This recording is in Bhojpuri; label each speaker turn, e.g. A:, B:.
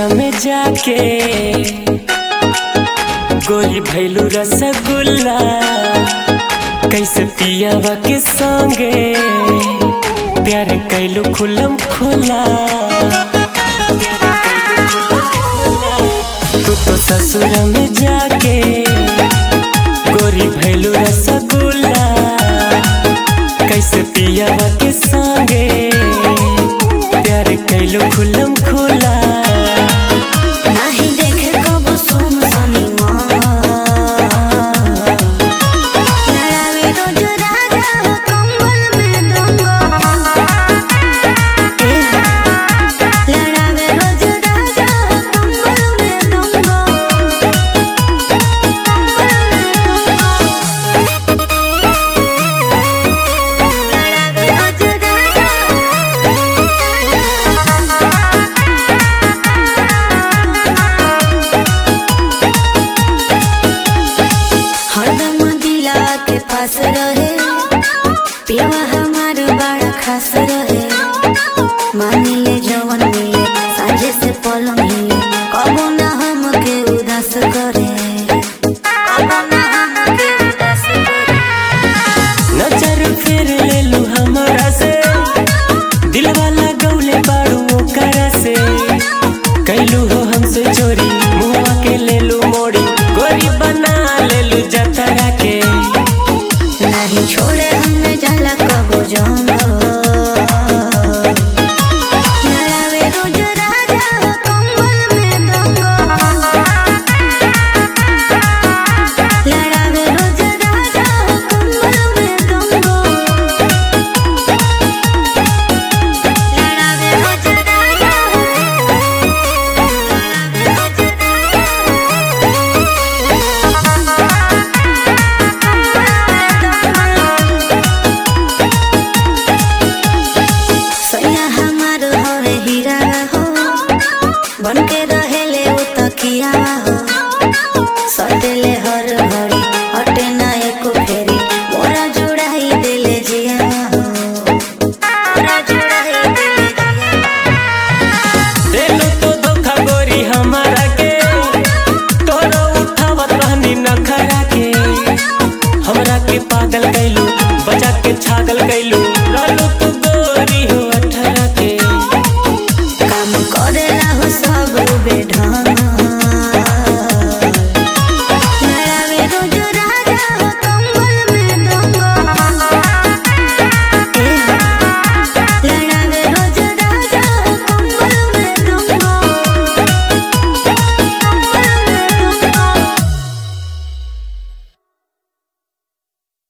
A: ससुरा में जाके गोरी भैलू रसगुल्ला कैसे पियावा के संगे प्यार कैलू खुलम खुला। तू तो ससुरा में जाके गोरी भैलू रसगुल्ला कैसे पियावा के संगे प्यार कैलू खुलम खुला।
B: पास रहे पियवा हमार बड़ा खास रहे, मानिले जवन मिले साझे से पलंग हिले, कबो ना हमके उदास करे, कबो ना हमके उदास करे।
A: नजर फिर लेलू हमरा से दिलवा लगौले बाड़ू ओकरा से, कैलू हो हमसे चोरी मुआ के लेलू मोड़ी, गोरी बना लेलू जतरा के।
B: नहीं छोड़े हमें जाला कबो जाऊंगा, लड़ावे रोज राजा हो कंबल में दंगा, लड़ावे रोज राजा हो कंबल में दंगा, लड़ावे रोज राजा हो बनके रहेले वो तकिया हो, सटेले हर घड़ी हटे ना एको फेरी, मोरा जुड़ाई देले जिया हो, मोरा जुड़ाई देले जिया।
A: देलू तो धोखा गोरी हमारा के, तोरो उठावत रहनी नखरा के, हमरा के पागल कैलू बजा के छागल कैलू, रहलू तू गोरी हो